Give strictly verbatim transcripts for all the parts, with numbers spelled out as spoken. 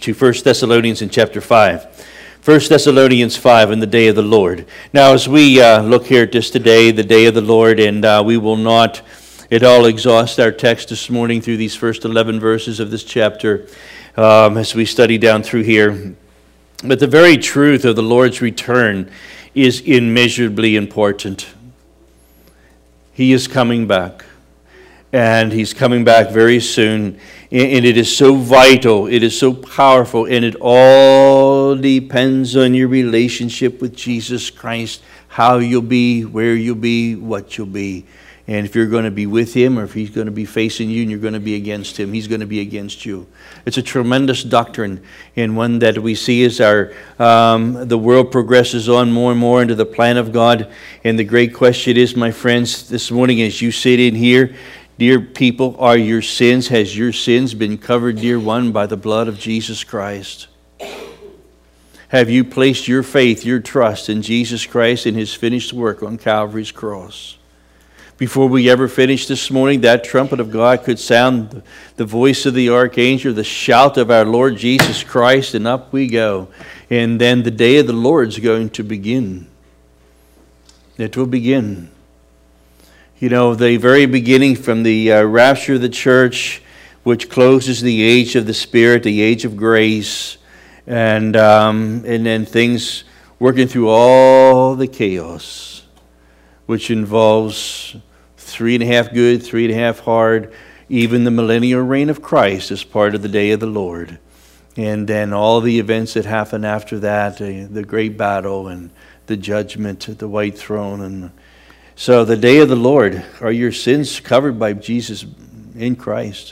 to First Thessalonians in chapter five. First Thessalonians five, in the day of the Lord. Now, as we uh, look here at this today, the day of the Lord, and uh, we will not at all exhaust our text this morning through these first eleven verses of this chapter um, as we study down through here. But the very truth of the Lord's return is immeasurably important. He is coming back, and He's coming back very soon. And it is so vital, it is so powerful, and it all depends on your relationship with Jesus Christ, how you'll be, where you'll be, what you'll be. And if you're going to be with Him, or if He's going to be facing you and you're going to be against Him, He's going to be against you. It's a tremendous doctrine, and one that we see as our um, the world progresses on more and more into the plan of God. And the great question is, my friends, this morning as you sit in here, dear people, are your sins, has your sins been covered, dear one, by the blood of Jesus Christ? Have you placed your faith, your trust in Jesus Christ and His finished work on Calvary's cross? Before we ever finish this morning, that trumpet of God could sound the voice of the archangel, the shout of our Lord Jesus Christ, and up we go. And then the day of the Lord's going to begin. It will begin. You know, the very beginning from the uh, rapture of the church, which closes the age of the Spirit, the age of grace, and um, and then things working through all the chaos, which involves three and a half good, three and a half hard, even the millennial reign of Christ as part of the day of the Lord. And then all the events that happen after that, uh, the great battle and the judgment at the white throne. And so the day of the Lord, are your sins covered by Jesus in Christ?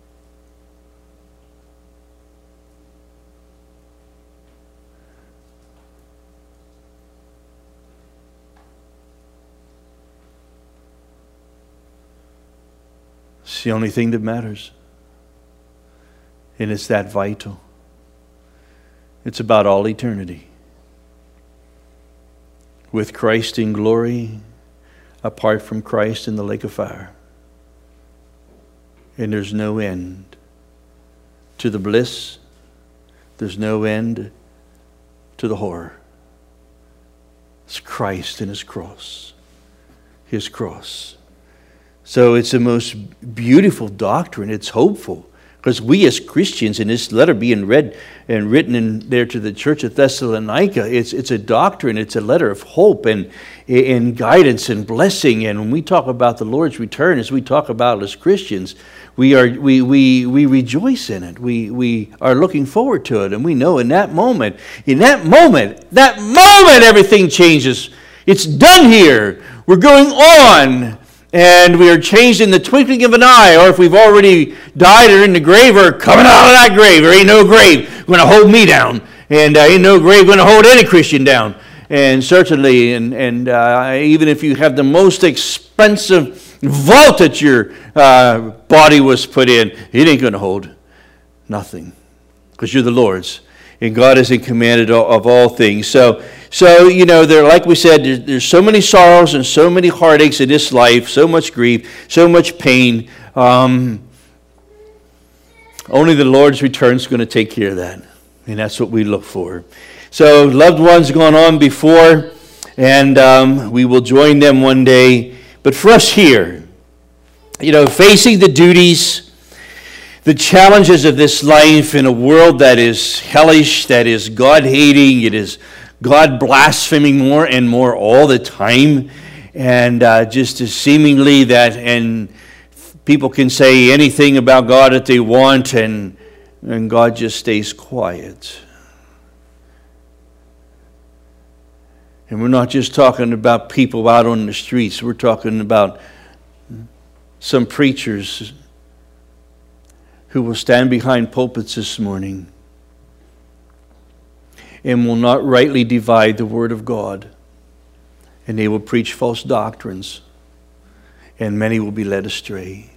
It's the only thing that matters. And it's that vital. It's about all eternity. With Christ in glory, apart from Christ in the lake of fire. And there's no end to the bliss. There's no end to the horror. It's Christ and His cross. His cross. So it's the most beautiful doctrine. It's hopeful. Because we as Christians, in this letter being read and written in there to the church of Thessalonica, it's it's a doctrine, it's a letter of hope and, and guidance and blessing. And when we talk about the Lord's return, as we talk about it as Christians, we are we we we rejoice in it. We we are looking forward to it. And we know in that moment, in that moment, that moment everything changes. It's done here. We're going on. And we are changed in the twinkling of an eye, or if we've already died or in the grave or coming out of that grave, there ain't no grave going to hold me down, and uh, ain't no grave going to hold any Christian down. And certainly, and and uh, even if you have the most expensive vault that your uh, body was put in, it ain't going to hold nothing, because you're the Lord's, and God is in command of all things. So. So, you know, there, like we said, there's, there's so many sorrows and so many heartaches in this life, so much grief, so much pain. Um, only the Lord's return is going to take care of that. And that's what we look for. So, loved ones gone on before, and um, we will join them one day. But for us here, you know, facing the duties, the challenges of this life in a world that is hellish, that is God-hating, it is God blaspheming more and more all the time, and uh, just as seemingly that, and people can say anything about God that they want, and and God just stays quiet. And we're not just talking about people out on the streets. We're talking about some preachers who will stand behind pulpits this morning and will not rightly divide the Word of God. And they will preach false doctrines. And many will be led astray.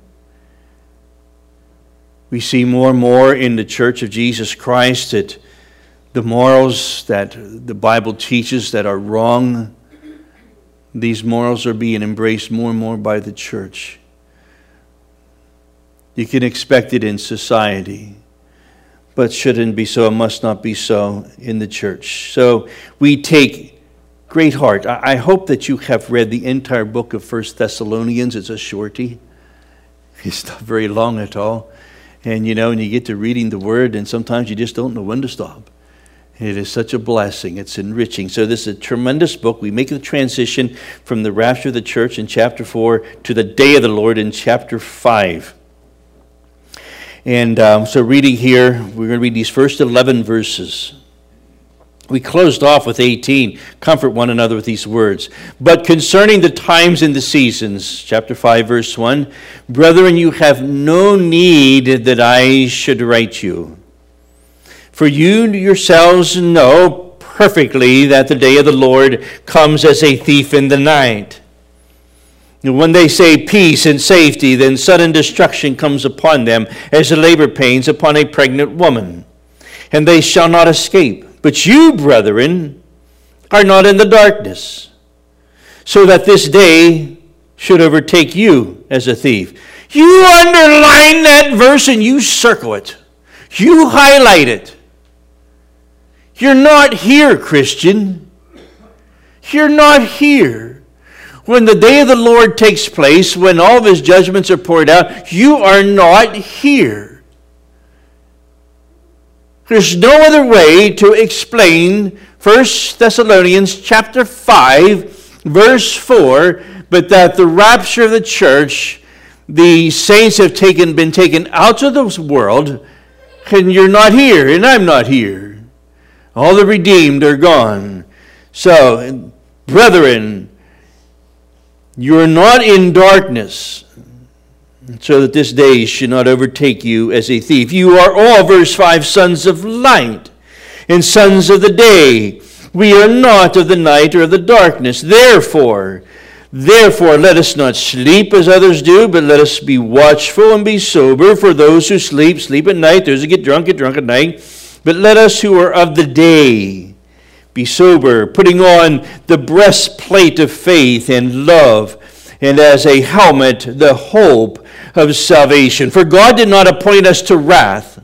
We see more and more in the Church of Jesus Christ that the morals that the Bible teaches that are wrong, these morals are being embraced more and more by the church. You can expect it in society. but shouldn't be so and must not be so in the church. So we take great heart. I hope that you have read the entire book of First Thessalonians. It's a shorty. It's not very long at all. And you know, and you get to reading the Word, and sometimes you just don't know when to stop. It is such a blessing. It's enriching. So this is a tremendous book. We make the transition from the rapture of the church in chapter four to the day of the Lord in chapter five. And um, so reading here, we're going to read these first eleven verses. We closed off with eighteen. Comfort one another with these words. But concerning the times and the seasons, chapter five, verse one, brethren, you have no need that I should write you. For you yourselves know perfectly that the day of the Lord comes as a thief in the night. And when they say peace and safety, then sudden destruction comes upon them as the labor pains upon a pregnant woman. And they shall not escape. But you, brethren, are not in the darkness, so that this day should overtake you as a thief. You underline that verse and you circle it. You highlight it. You're not here, Christian. You're not here. When the day of the Lord takes place, when all of his judgments are poured out, you are not here. There's no other way to explain First Thessalonians chapter five, verse four, but that the rapture of the church, the saints have taken been taken out of this world, and you're not here, and I'm not here. All the redeemed are gone. So, brethren, you are not in darkness, so that this day should not overtake you as a thief. You are all, verse five, sons of light and sons of the day. We are not of the night or of the darkness. Therefore, therefore, let us not sleep as others do, but let us be watchful and be sober. For those who sleep, sleep at night. Those who get drunk, get drunk at night. But let us who are of the day be sober, putting on the breastplate of faith and love, and as a helmet, the hope of salvation. For God did not appoint us to wrath,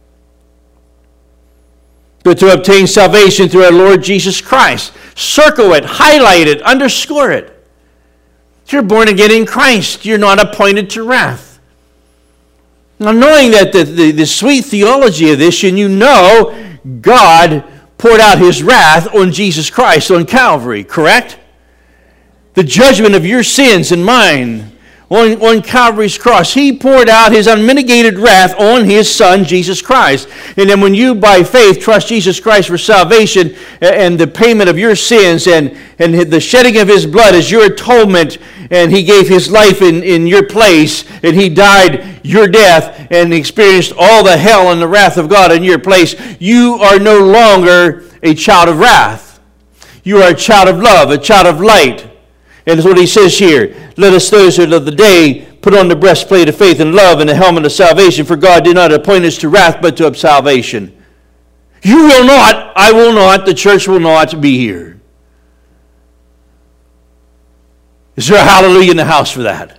but to obtain salvation through our Lord Jesus Christ. Circle it, highlight it, underscore it. If you're born again in Christ, you're not appointed to wrath. Now, knowing that the, the, the sweet theology of this, and you know God poured out his wrath on Jesus Christ on Calvary, correct? The judgment of your sins and mine on, on Calvary's cross. He poured out his unmitigated wrath on his Son, Jesus Christ. And then when you, by faith, trust Jesus Christ for salvation and the payment of your sins and, and the shedding of his blood as your atonement, and he gave his life in, in your place, and he died your death and experienced all the hell and the wrath of God in your place, you are no longer a child of wrath. You are a child of love, a child of light. And that's what he says here. Let us, those who love the day, put on the breastplate of faith and love and the helmet of salvation, for God did not appoint us to wrath, but to salvation. You will not, I will not, the church will not be here. Is there a hallelujah in the house for that?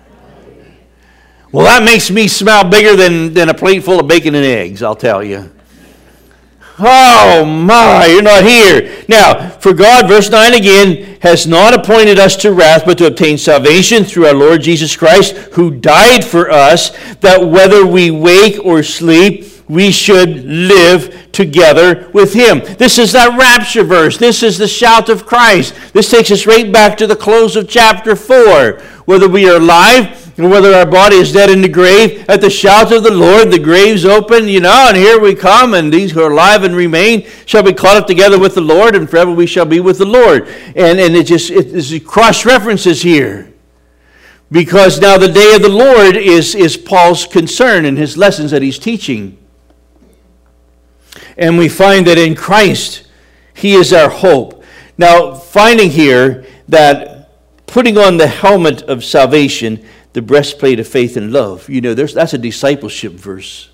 Well, that makes me smell bigger than, than a plate full of bacon and eggs, I'll tell you. Oh my, you're not here. Now, for God, verse nine again, has not appointed us to wrath, but to obtain salvation through our Lord Jesus Christ, who died for us, that whether we wake or sleep, we should live together with him. This is that rapture verse. This is the shout of Christ. This takes us right back to the close of chapter four. Whether we are alive or whether our body is dead in the grave, at the shout of the Lord, the grave's open, you know, and here we come, and these who are alive and remain shall be caught up together with the Lord, and forever we shall be with the Lord. And, and it just, it, it cross-references here. Because now the day of the Lord is, is Paul's concern in his lessons that he's teaching. And we find that in Christ, he is our hope. Now, finding here that putting on the helmet of salvation, the breastplate of faith and love, you know, there's, that's a discipleship verse.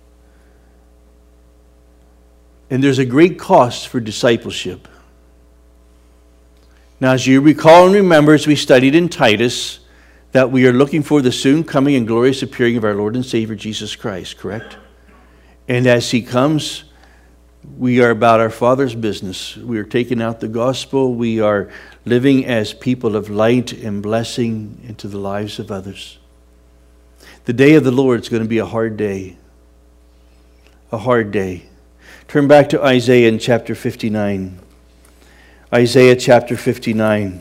And there's a great cost for discipleship. Now, as you recall and remember, as we studied in Titus, that we are looking for the soon coming and glorious appearing of our Lord and Savior Jesus Christ, correct? And as He comes, we are about our Father's business. We are taking out the gospel. We are living as people of light and blessing into the lives of others. The day of the Lord is going to be a hard day. A hard day. Turn back to Isaiah in chapter fifty-nine. Isaiah chapter fifty-nine.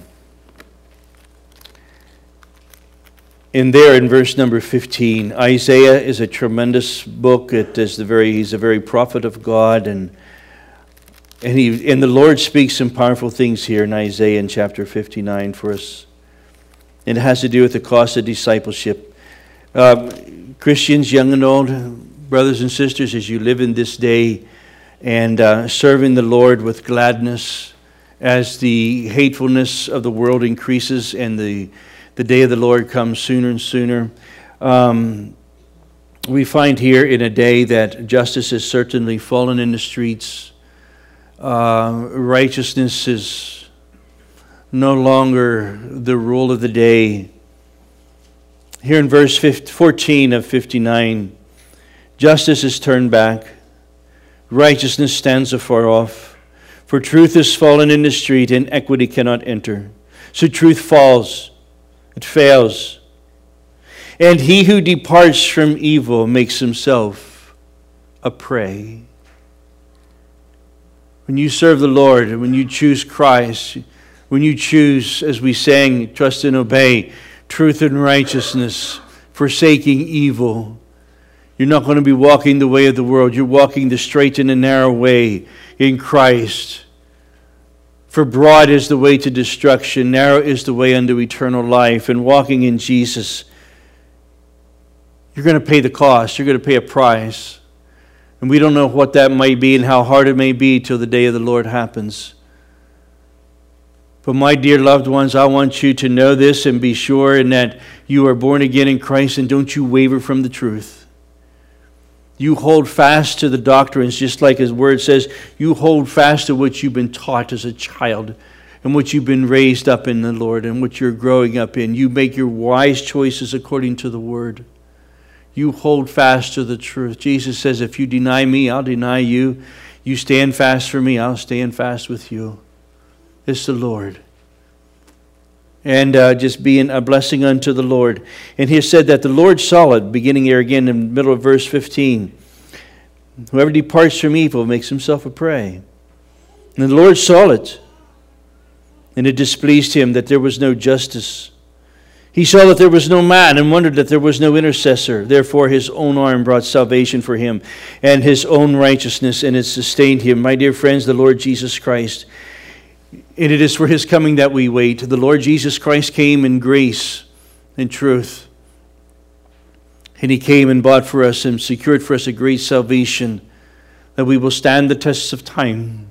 And there in verse number fifteen, Isaiah is a tremendous book. It is the very he's a very prophet of God, and and he and the Lord speaks some powerful things here in Isaiah in chapter fifty-nine for us. It has to do with the cost of discipleship. Um, Christians, young and old, brothers and sisters, as you live in this day and uh, serving the Lord with gladness, as the hatefulness of the world increases and the The day of the Lord comes sooner and sooner. Um, we find here in a day that justice has certainly fallen in the streets. Uh, righteousness is no longer the rule of the day. Here in verse fourteen of fifty-nine, justice is turned back. Righteousness stands afar off. For truth has fallen in the street and equity cannot enter. So truth falls. It fails. And he who departs from evil makes himself a prey. When you serve the Lord, when you choose Christ, when you choose, as we sang, trust and obey, truth and righteousness, forsaking evil, you're not going to be walking the way of the world. You're walking the straight and the narrow way in Christ. For broad is the way to destruction, narrow is the way unto eternal life. And walking in Jesus, you're going to pay the cost. You're going to pay a price. And we don't know what that might be and how hard it may be till the day of the Lord happens. But my dear loved ones, I want you to know this and be sure in that you are born again in Christ, and don't you waver from the truth. You hold fast to the doctrines, just like His Word says. You hold fast to what you've been taught as a child and what you've been raised up in the Lord and what you're growing up in. You make your wise choices according to the Word. You hold fast to the truth. Jesus says, if you deny me, I'll deny you. You stand fast for me, I'll stand fast with you. It's the Lord. And uh, just being a blessing unto the Lord. And He said that the Lord saw it, beginning here again in the middle of verse fifteen. Whoever departs from evil makes himself a prey. And the Lord saw it, and it displeased Him that there was no justice. He saw that there was no man, and wondered that there was no intercessor. Therefore His own arm brought salvation for Him, and His own righteousness, and it sustained Him. My dear friends, the Lord Jesus Christ, and it is for His coming that we wait. The Lord Jesus Christ came in grace and truth. And He came and bought for us and secured for us a great salvation, that we will stand the tests of time,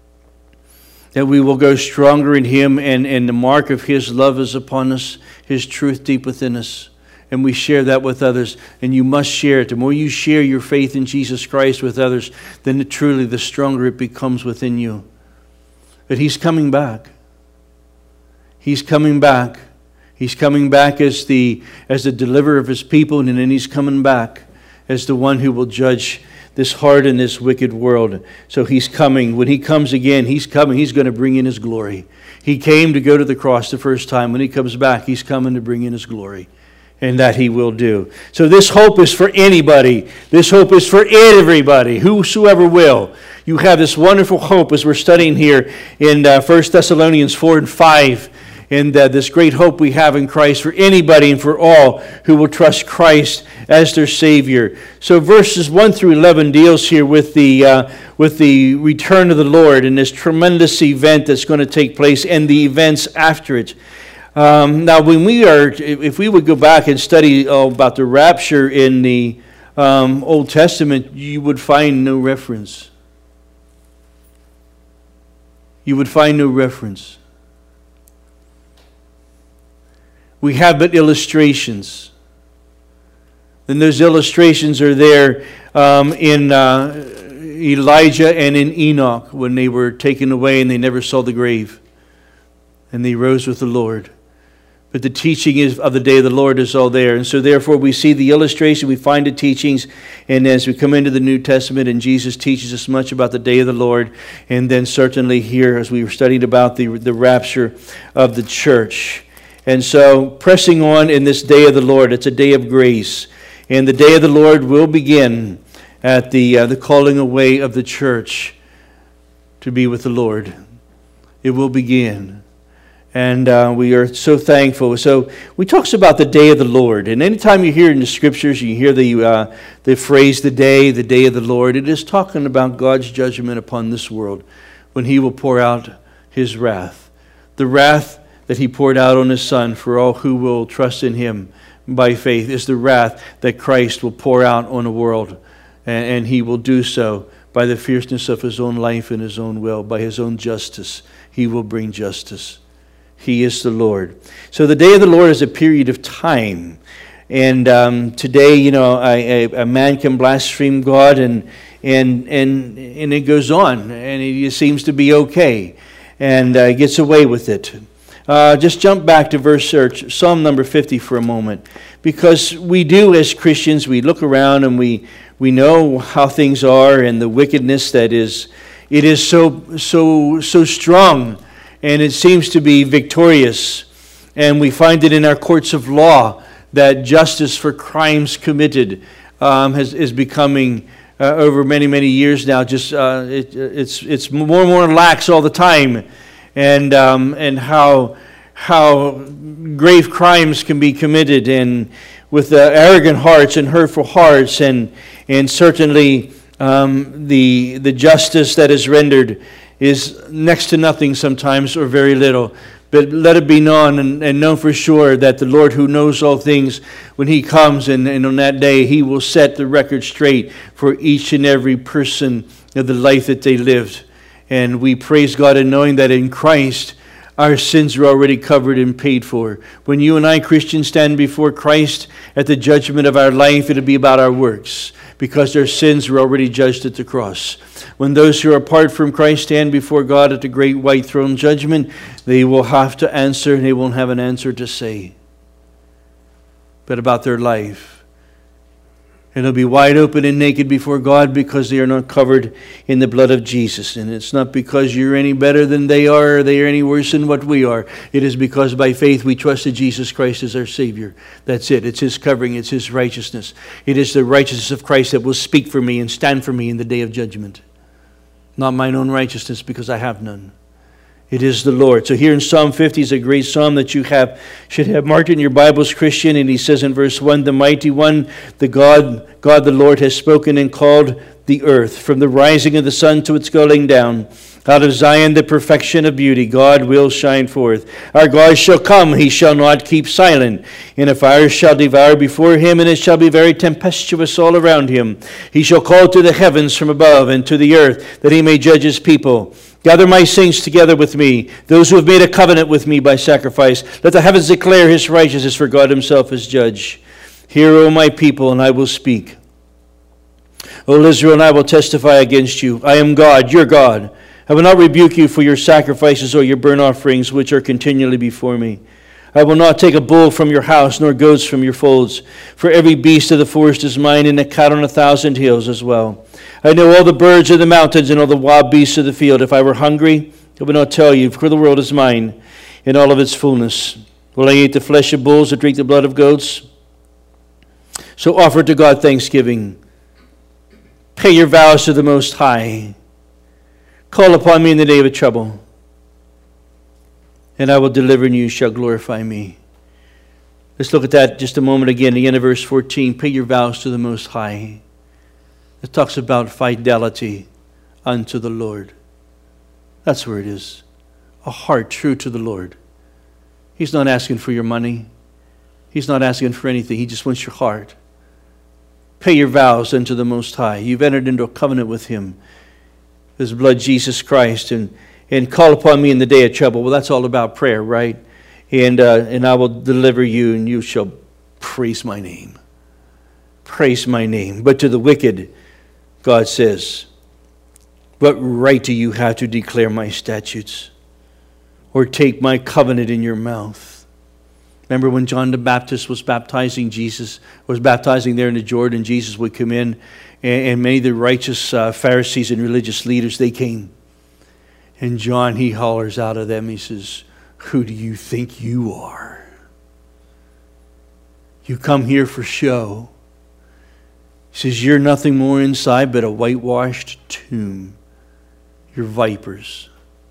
that we will go stronger in Him, and, and the mark of His love is upon us, His truth deep within us. And we share that with others, and you must share it. The more you share your faith in Jesus Christ with others, then it, truly the stronger it becomes within you. But He's coming back. He's coming back. He's coming back as the as the deliverer of His people, and then He's coming back as the one who will judge this hard and this wicked world. So He's coming. When He comes again, He's coming. He's going to bring in His glory. He came to go to the cross the first time. When He comes back, He's coming to bring in His glory. And that He will do. So this hope is for anybody. This hope is for everybody, whosoever will. You have this wonderful hope as we're studying here in uh, First Thessalonians four and five. And uh, this great hope we have in Christ for anybody and for all who will trust Christ as their Savior. So verses one through eleven deals here with the uh, with the return of the Lord and this tremendous event that's going to take place and the events after it. Um, now, when we are, if we would go back and study uh, about the rapture in the um, Old Testament, you would find no reference. You would find no reference. We have but illustrations. Then those illustrations are there um, in uh, Elijah and in Enoch when they were taken away and they never saw the grave. And they rose with the Lord. But the teaching is, of the day of the Lord is all there. And so therefore we see the illustration, we find the teachings, and as we come into the New Testament and Jesus teaches us much about the day of the Lord, and then certainly here as we were studying about the, the rapture of the church. And so pressing on in this day of the Lord, it's a day of grace. And the day of the Lord will begin at the, uh, the calling away of the church to be with the Lord. It will begin. And uh, we are so thankful. So we talks about the day of the Lord. And anytime you hear in the scriptures, you hear the uh, the phrase, the day, the day of the Lord, it is talking about God's judgment upon this world when He will pour out His wrath. The wrath that He poured out on His Son for all who will trust in Him by faith is the wrath that Christ will pour out on the world. And, and He will do so by the fierceness of His own life and His own will, by His own justice. He will bring justice. He is the Lord. So the day of the Lord is a period of time. And um, today, you know, a, a, a man can blaspheme God and and and and it goes on. And it seems to be okay. And uh, gets away with it. Uh, just jump back to verse or Psalm number fifty for a moment. Because we do as Christians, we look around and we, we know how things are and the wickedness that is, it is so so so strong. And it seems to be victorious. And we find it in our courts of law that justice for crimes committed um, has, is becoming, uh, over many, many years now, just uh, it, it's it's more and more lax all the time. And um, and how how grave crimes can be committed, and with uh, arrogant hearts and hurtful hearts, and and certainly um, the the justice that is rendered is next to nothing sometimes, or very little. But let it be known and, and known for sure that the Lord who knows all things, when He comes and, and on that day He will set the record straight for each and every person of the life that they lived. And we praise God in knowing that in Christ our sins are already covered and paid for. When you and I, Christians, stand before Christ at the judgment of our life, it'll be about our works, because their sins were already judged at the cross. When those who are apart from Christ stand before God at the great white throne judgment, they will have to answer, and they won't have an answer to say, but about their life. And they'll be wide open and naked before God because they are not covered in the blood of Jesus. And it's not because you're any better than they are, or they are any worse than what we are. It is because by faith we trusted Jesus Christ as our Savior. That's it. It's His covering. It's His righteousness. It is the righteousness of Christ that will speak for me and stand for me in the day of judgment. Not mine own righteousness, because I have none. It is the Lord. So here in Psalm fifty is a great psalm that you have should have marked in your Bibles, Christian. And he says in verse one, the mighty one, the God, God the Lord has spoken and called the earth. From the rising of the sun to its going down, out of Zion the perfection of beauty, God will shine forth. Our God shall come, He shall not keep silent. And a fire shall devour before Him, and it shall be very tempestuous all around Him. He shall call to the heavens from above, and to the earth, that He may judge His people. Gather my saints together with me, those who have made a covenant with me by sacrifice. Let the heavens declare His righteousness, for God Himself is judge. Hear, O my people, and I will speak. O Israel, and I will testify against you. I am God, your God. I will not rebuke you for your sacrifices or your burnt offerings, which are continually before me. I will not take a bull from your house, nor goats from your folds. For every beast of the forest is mine, and the cattle on a thousand hills as well. I know all the birds of the mountains and all the wild beasts of the field. If I were hungry, I would not tell you, for the world is mine, in all of its fullness. Will I eat the flesh of bulls or drink the blood of goats? So offer to God thanksgiving. Pay your vows to the Most High. Call upon me in the day of trouble, and I will deliver, and you shall glorify me. Let's look at that just a moment again. The end of verse fourteen. Pay your vows to the Most High. It talks about fidelity unto the Lord. That's where it is. A heart true to the Lord. He's not asking for your money. He's not asking for anything. He just wants your heart. Pay your vows unto the Most High. You've entered into a covenant with Him. His blood, Jesus Christ, and, and call upon me in the day of trouble. Well, that's all about prayer, right? And uh, and I will deliver you, and you shall praise my name. Praise my name. But to the wicked, God says, what right do you have to declare my statutes, or take my covenant in your mouth? Remember when John the Baptist was baptizing Jesus, was baptizing there in the Jordan, Jesus would come in, and, and many of the righteous uh, Pharisees and religious leaders, they came. And John, he hollers out of them, he says, "Who do you think you are? You come here for show." He says, "You're nothing more inside but a whitewashed tomb. You're vipers."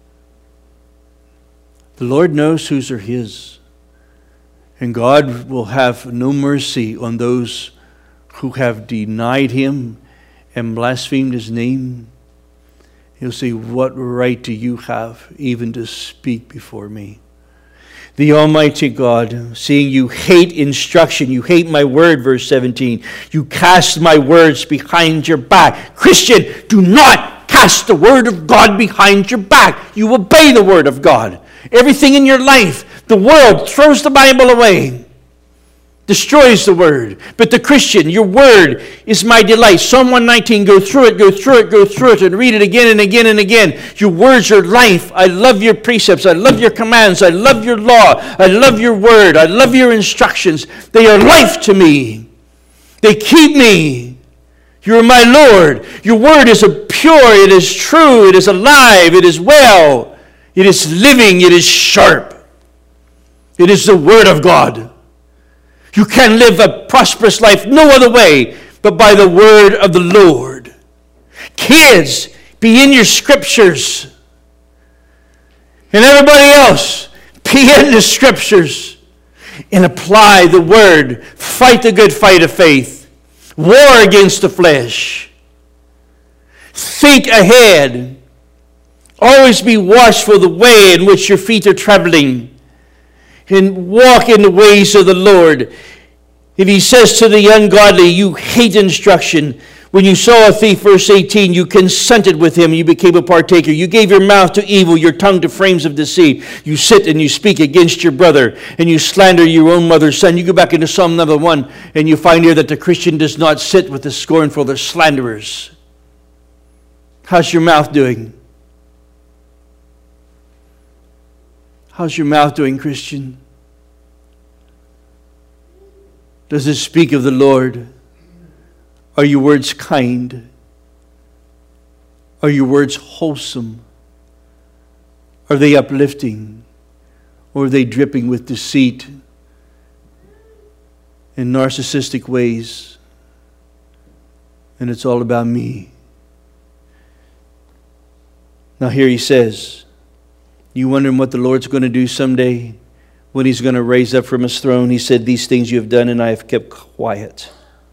The Lord knows whose are His. And God will have no mercy on those who have denied Him and blasphemed His name. He'll say, "What right do you have even to speak before me?" The Almighty God, seeing you hate instruction, you hate my word, verse seventeen, you cast my words behind your back. Christian, do not cast the word of God behind your back. You obey the word of God. Everything in your life, the world throws the Bible away, destroys the word. But the Christian, your word is my delight. Psalm one nineteen, go through it, go through it, go through it, and read it again and again and again. Your words are life. I love your precepts. I love your commands. I love your law. I love your word. I love your instructions. They are life to me. They keep me. You are my Lord. Your word is a pure, it is true, it is alive, it is well. It is living, it is sharp. It is the word of God. You can live a prosperous life no other way but by the word of the Lord. Kids, be in your scriptures. And everybody else, be in the scriptures. And apply the word. Fight the good fight of faith. War against the flesh. Think ahead. Always be watchful the way in which your feet are traveling, and walk in the ways of the Lord. If He says to the ungodly, you hate instruction. When you saw a thief, verse eighteen, you consented with him, you became a partaker. You gave your mouth to evil, your tongue to frames of deceit. You sit and you speak against your brother, and you slander your own mother's son. You go back into Psalm number one, and you find here that the Christian does not sit with the scornful, the slanderers. How's your mouth doing? How's your mouth doing, Christian? Does it speak of the Lord? Are your words kind? Are your words wholesome? Are they uplifting? Or are they dripping with deceit and narcissistic ways? And it's all about me. Now here he says, you wondering what the Lord's going to do someday when He's going to raise up from His throne? He said, these things you have done and I have kept quiet.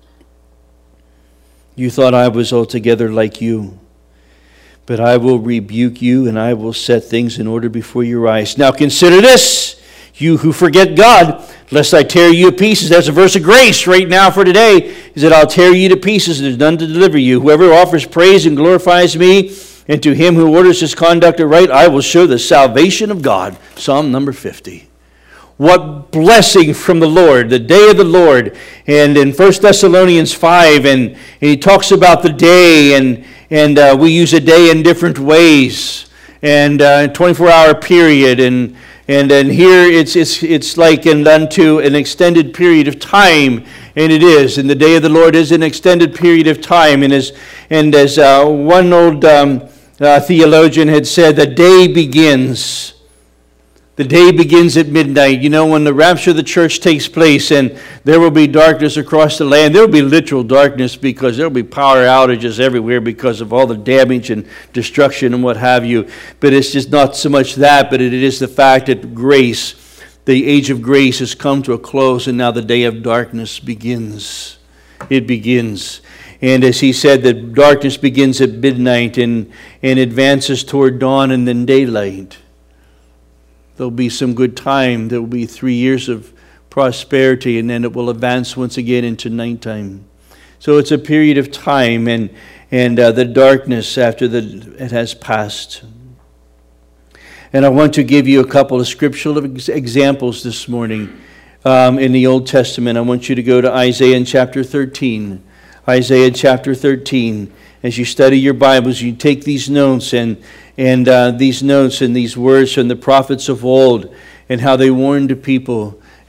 You thought I was altogether like you. But I will rebuke you and I will set things in order before your eyes. Now consider this, you who forget God, lest I tear you to pieces. There's a verse of grace right now for today, is that I'll tear you to pieces and there's none to deliver you. Whoever offers praise and glorifies me, and to him who orders his conduct aright, I will show the salvation of God. Psalm number fifty. What blessing from the Lord, the day of the Lord. And in First Thessalonians five, and, and he talks about the day, and, and uh, we use a day in different ways, and a uh, twenty-four hour period, and and then here it's it's it's like and unto an extended period of time, and it is. And the day of the Lord is an extended period of time, and as and as uh, one old um, uh, theologian had said, the day begins. The day begins at midnight. You know, when the rapture of the church takes place and there will be darkness across the land, there will be literal darkness because there will be power outages everywhere because of all the damage and destruction and what have you. But it's just not so much that, but it is the fact that grace, the age of grace has come to a close, and now the day of darkness begins. It begins. And as he said, that darkness begins at midnight and, and advances toward dawn and then daylight. There'll be some good time. There will be three years of prosperity, and then it will advance once again into nighttime. So it's a period of time, and and uh, the darkness after the, it has passed. And I want to give you a couple of scriptural ex- examples this morning um, in the Old Testament. I want you to go to Isaiah chapter thirteen. Isaiah chapter thirteen. As you study your Bibles, you take these notes and and uh, these notes and these words from the prophets of old and how they warned the people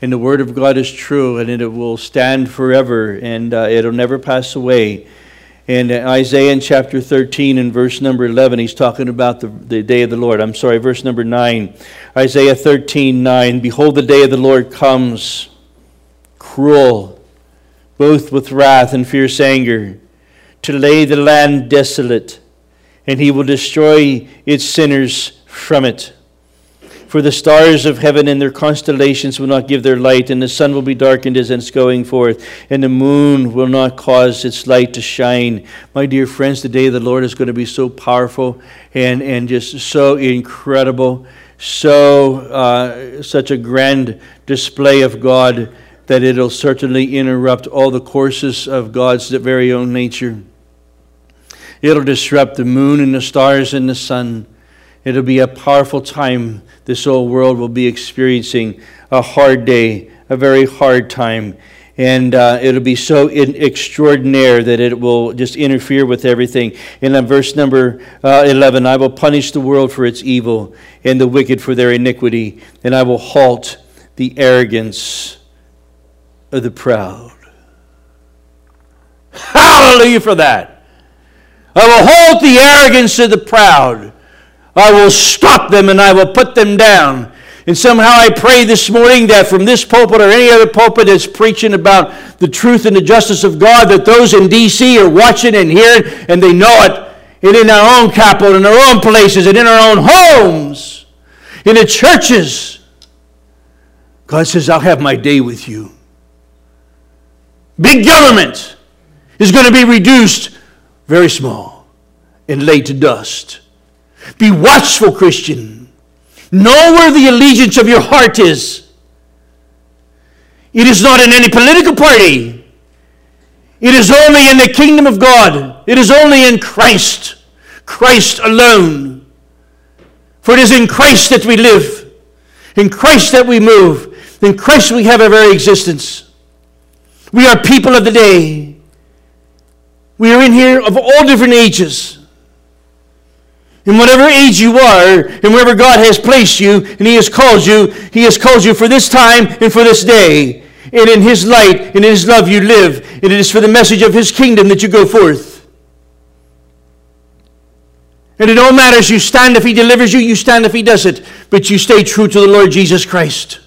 And the Word of God is true, and it will stand forever, and uh, it'll never pass away. And Isaiah in chapter thirteen and verse number eleven, he's talking about the, the day of the Lord. I'm sorry, verse number nine. Isaiah thirteen, nine. Behold, the day of the Lord comes, cruel, both with wrath and fierce anger, to lay the land desolate, and he will destroy its sinners from it. For the stars of heaven and their constellations will not give their light, and the sun will be darkened as it's going forth, and the moon will not cause its light to shine. My dear friends, the day of the Lord is going to be so powerful and, and just so incredible, so uh, such a grand display of God that it'll certainly interrupt all the courses of God's very own nature. It'll disrupt the moon and the stars and the sun. It'll be a powerful time. This whole world will be experiencing a hard day, a very hard time. And uh, it'll be so in extraordinary that it will just interfere with everything. And in verse number uh, eleven, I will punish the world for its evil and the wicked for their iniquity, and I will halt the arrogance of the proud. Hallelujah for that. I will halt the arrogance of the proud. I will stop them and I will put them down. And somehow I pray this morning that from this pulpit or any other pulpit that's preaching about the truth and the justice of God, that those in D C are watching and hearing, and they know it. And in our own capital, in our own places, and in our own homes, in the churches, God says, I'll have my day with you. Big government is going to be reduced very small and laid to dust. Be watchful, Christian. Know where the allegiance of your heart is. It is not in any political party. It is only in the kingdom of God. It is only in Christ. Christ alone. For it is in Christ that we live. In Christ that we move. In Christ we have our very existence. We are people of the day. We are in here of all different ages. In whatever age you are, and wherever God has placed you, and He has called you, He has called you for this time and for this day. And in His light and in His love you live. And it is for the message of His kingdom that you go forth. And it don't matter if you stand if He delivers you, you stand if He doesn't. But you stay true to the Lord Jesus Christ.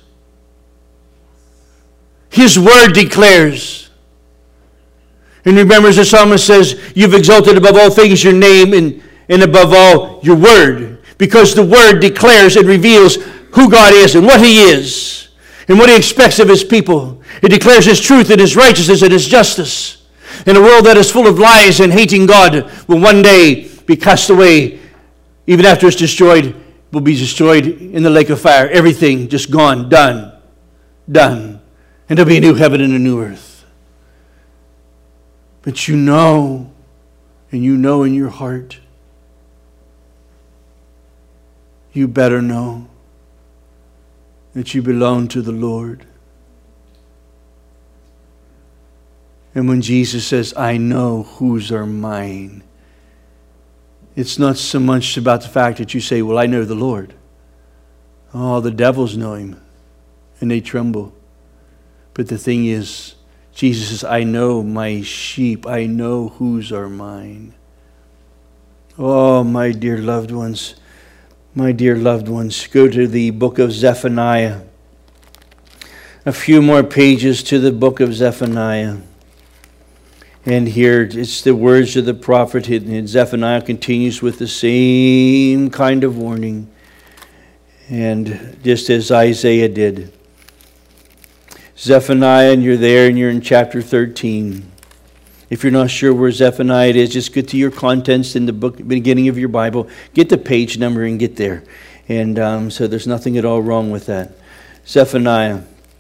His word declares. And remember, as the psalmist says, you've exalted above all things your name and And above all, your word. Because the word declares and reveals who God is and what He is. And what He expects of His people. It declares His truth and His righteousness and His justice. In a world that is full of lies and hating God will one day be cast away. Even after it's destroyed, will be destroyed in the lake of fire. Everything just gone, done, done. And there'll be a new heaven and a new earth. But you know, and you know in your heart, you better know that you belong to the Lord. And when Jesus says, I know whose are mine, it's not so much about the fact that you say, well, I know the Lord. Oh, the devils know Him, and they tremble. But the thing is, Jesus says, I know my sheep. I know whose are mine. Oh, my dear loved ones. My dear loved ones, go to the book of Zephaniah. A few more pages to the book of Zephaniah. And here it's the words of the prophet. And Zephaniah continues with the same kind of warning. And just as Isaiah did. Zephaniah, and you're there and you're in chapter thirteen. If you're not sure where Zephaniah is, just get to your contents in the book, beginning of your Bible. Get the page number and get there. And um, so there's nothing at all wrong with that. Zephaniah.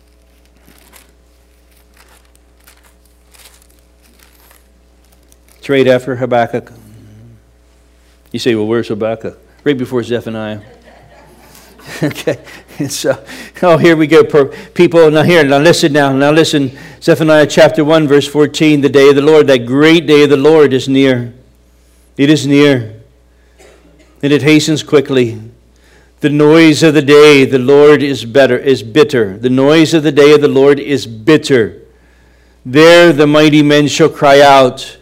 It's right after Habakkuk. You say, well, where's Habakkuk? Right before Zephaniah. Okay, and so, oh, here we go, people. Now here, now listen now. Now listen, Zephaniah chapter one, verse fourteen. The day of the Lord, that great day of the Lord is near. It is near, and it hastens quickly. The noise of the day, the Lord is better, is bitter. The noise of the day of the Lord is bitter. There the mighty men shall cry out.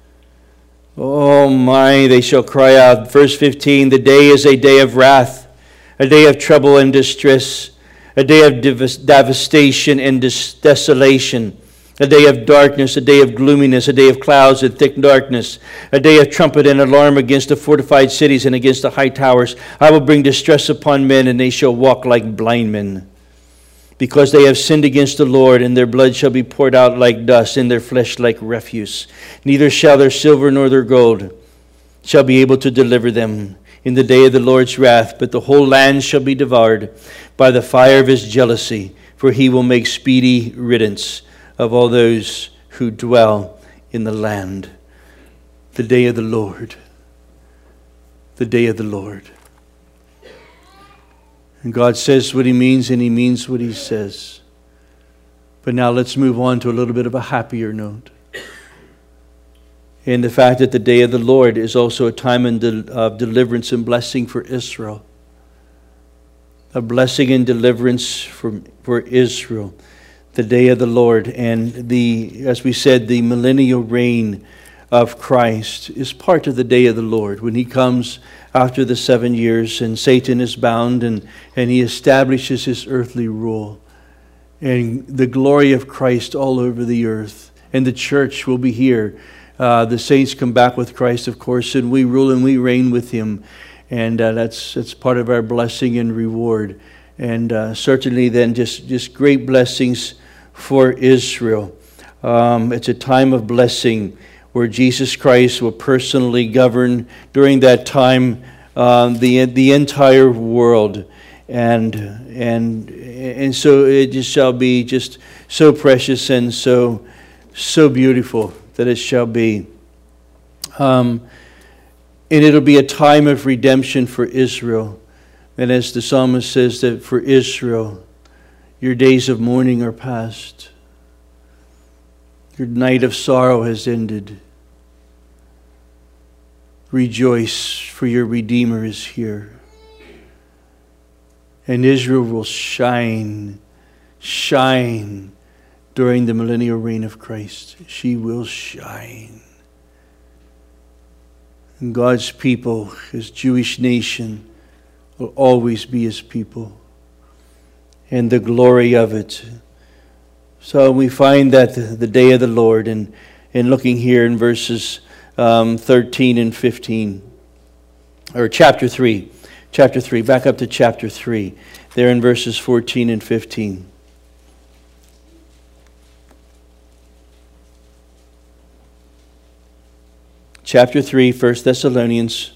Oh my, they shall cry out. Verse fifteen, the day is a day of wrath, a day of trouble and distress, a day of dev- devastation and dis- desolation, a day of darkness, a day of gloominess, a day of clouds and thick darkness, a day of trumpet and alarm against the fortified cities and against the high towers. I will bring distress upon men, and they shall walk like blind men, because they have sinned against the Lord, and their blood shall be poured out like dust, and their flesh like refuse. Neither shall their silver nor their gold shall be able to deliver them in the day of the Lord's wrath, but the whole land shall be devoured by the fire of his jealousy, for he will make speedy riddance of all those who dwell in the land. The day of the Lord. The day of the Lord. And God says what he means, and he means what he says. But now let's move on to a little bit of a happier note. And the fact that the day of the Lord is also a time of deliverance and blessing for Israel. A blessing and deliverance for, for Israel. The day of the Lord. And the, as we said, the millennial reign of Christ is part of the day of the Lord, when he comes after the seven years and Satan is bound, and, and he establishes his earthly rule. And the glory of Christ all over the earth. And the church will be here. Uh, the saints come back with Christ, of course, and we rule and we reign with him. And uh, that's that's part of our blessing and reward. And uh, certainly then just, just great blessings for Israel. Um, it's a time of blessing where Jesus Christ will personally govern during that time um, the the entire world, and and and so it just shall be just so precious and so so beautiful that it shall be. Um, and it'll be a time of redemption for Israel. And as the psalmist says, that for Israel, your days of mourning are past. Your night of sorrow has ended. Rejoice, for your Redeemer is here. And Israel will shine, shine during the millennial reign of Christ. She will shine. And God's people, his Jewish nation, will always be his people. And the glory of it. So we find that the, the day of the Lord, and, and looking here in verses um, thirteen and fifteen, or chapter three, chapter three, back up to chapter three, there in verses fourteen and fifteen. Chapter three, First Thessalonians,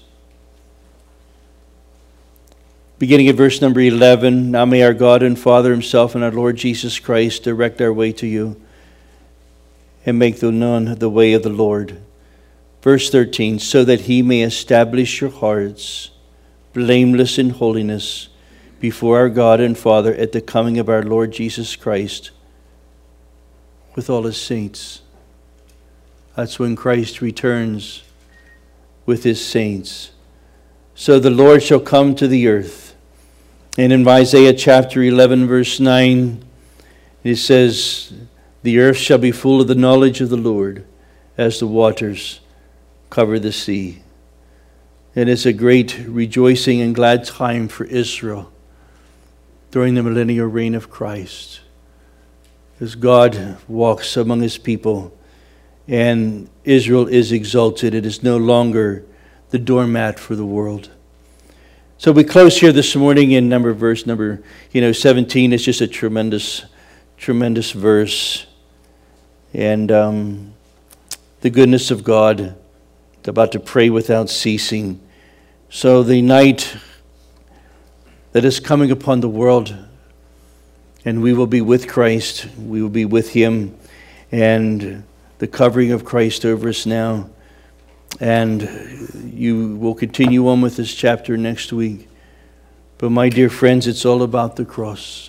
beginning at verse number eleven. Now may our God and Father himself and our Lord Jesus Christ direct our way to you and make known the way of the Lord. Verse thirteen, so that he may establish your hearts blameless in holiness before our God and Father at the coming of our Lord Jesus Christ with all his saints. That's when Christ returns with his saints. So the Lord shall come to the earth. And in Isaiah chapter eleven, verse nine, it says, the earth shall be full of the knowledge of the Lord as the waters cover the sea. And it's a great rejoicing and glad time for Israel during the millennial reign of Christ, as God walks among his people and Israel is exalted. It is no longer the doormat for the world. So we close here this morning in number verse number you know seventeen. It's just a tremendous, tremendous verse, and um, the goodness of God. About to pray without ceasing. So the night that is coming upon the world, and we will be with Christ, we will be with him, and the covering of Christ over us now. And you will continue on with this chapter next week. But my dear friends, it's all about the cross.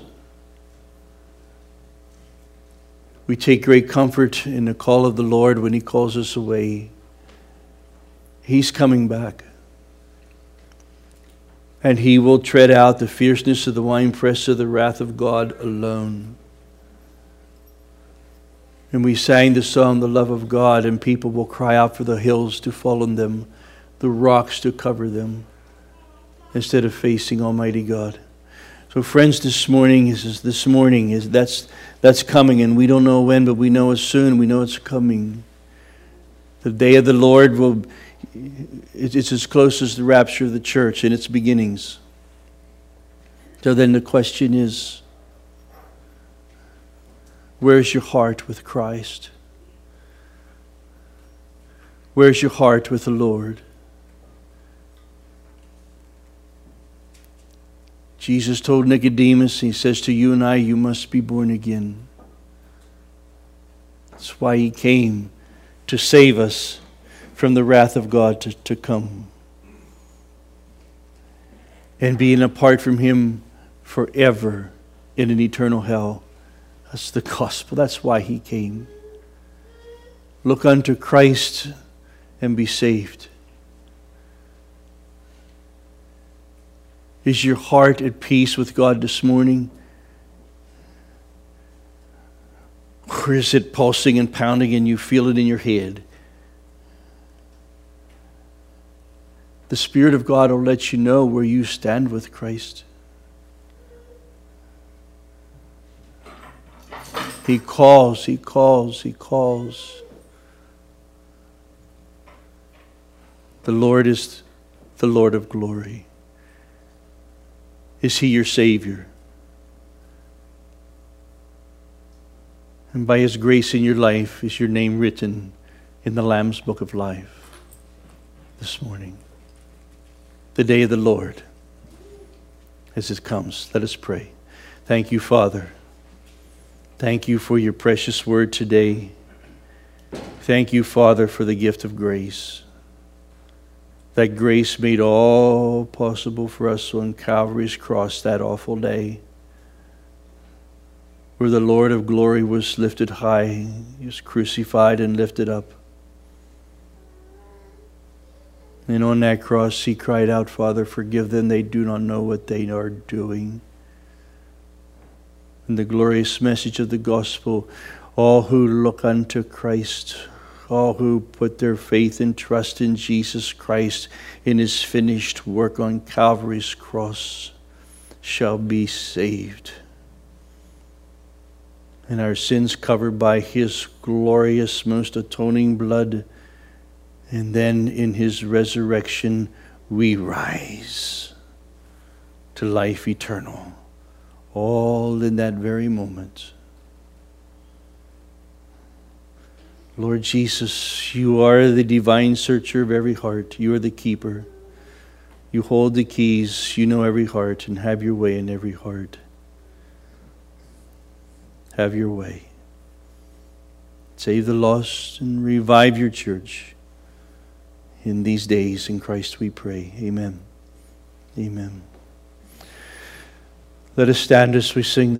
We take great comfort in the call of the Lord when he calls us away. He's coming back. and He will tread out the fierceness of the winepress of the wrath of God alone. And we sang the song, The Love of God, and people will cry out for the hills to fall on them, the rocks to cover them, instead of facing Almighty God. So friends, this morning is this morning is that's that's coming, and we don't know when, but we know it's soon. We know it's coming. The day of the Lord will it's as close as the rapture of the church in its beginnings. So then the question is, where's your heart with Christ? Where's your heart with the Lord? Jesus told Nicodemus, He says to you and I, you must be born again. That's why He came, to save us from the wrath of God to, to come. And being apart from Him forever in an eternal hell. That's the gospel. That's why He came. Look unto Christ and be saved. Is your heart at peace with God this morning? Or is it pulsing and pounding and you feel it in your head? The Spirit of God will let you know where you stand with Christ. He calls, He calls, He calls. The Lord is the Lord of glory. Is He your Savior? And by His grace in your life is your name written in the Lamb's Book of Life this morning. The day of the Lord as it comes. Let us pray. Thank you, Father. Thank you for your precious word today. Thank you, Father, for the gift of grace. That grace made all possible for us on Calvary's cross that awful day, where the Lord of glory was lifted high. He was crucified and lifted up. And on that cross He cried out, Father, forgive them, they do not know what they are doing. And the glorious message of the gospel, all who look unto Christ, all who put their faith and trust in Jesus Christ, in His finished work on Calvary's cross, shall be saved. And our sins covered by His glorious, most atoning blood. And then in His resurrection, we rise to life eternal. All in that very moment. Lord Jesus, You are the divine searcher of every heart. You are the keeper. You hold the keys. You know every heart, and have Your way in every heart. Have Your way. Save the lost and revive Your church in these days. In Christ we pray. Amen. Amen. Let us stand as we sing.